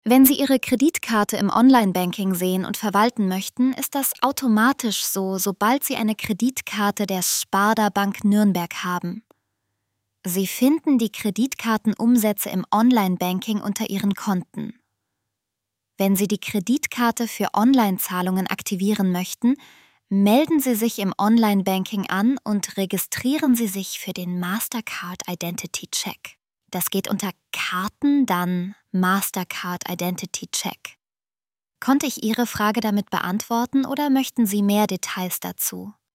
Wenn Sie Ihre Kreditkarte im Online-Banking sehen und verwalten möchten, ist das automatisch so, sobald Sie eine Kreditkarte der Sparda Bank Nürnberg haben. Sie finden die Kreditkartenumsätze im Online-Banking unter Ihren Konten. Wenn Sie die Kreditkarte für Online-Zahlungen aktivieren möchten, melden Sie sich im Online-Banking an und registrieren Sie sich für den Mastercard Identity Check. Das geht unter Karten, dann Mastercard Identity Check. Konnte ich Ihre Frage damit beantworten oder möchten Sie mehr Details dazu?